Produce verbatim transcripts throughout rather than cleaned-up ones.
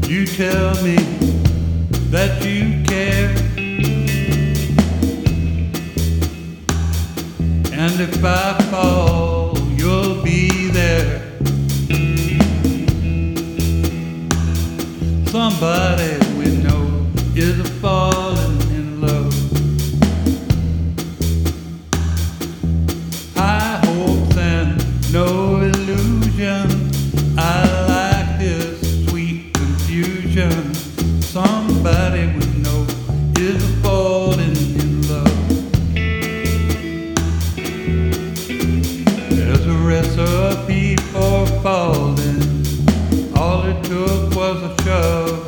You tell me that you care, and if I fall, you'll be there. Somebody we know is a falling in love. High hopes and no illusion. I like this sweet confusion. Somebody we know is a falling in love. There's a recipe for falling. All it took was a shove.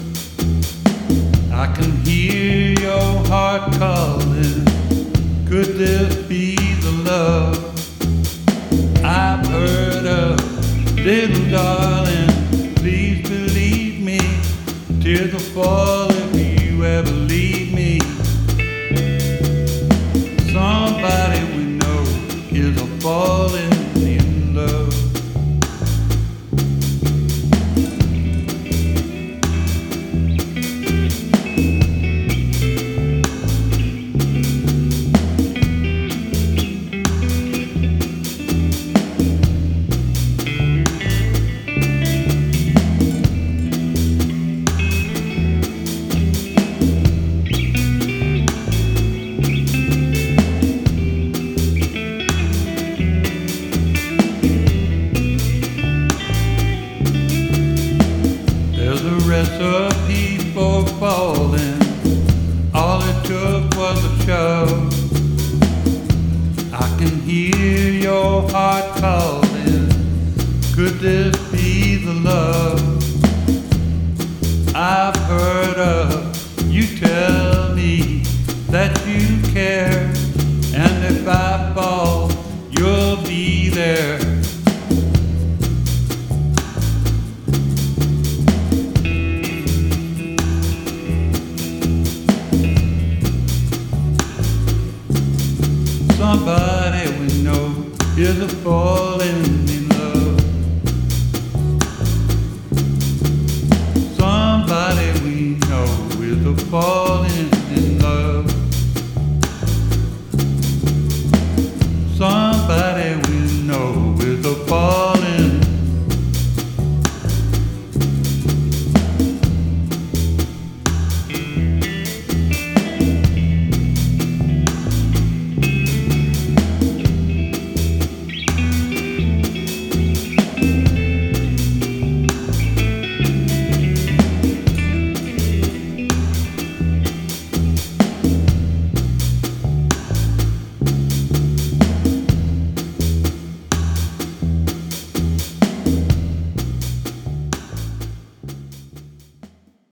I can hear your heart calling. Could this be the love I've heard of? Little darling, please believe me. Tears will fall if you ever leave me. Somebody we know is a falling in love. Recipe for falling. All it took was a shove. I can hear your heart calling. Could this be the love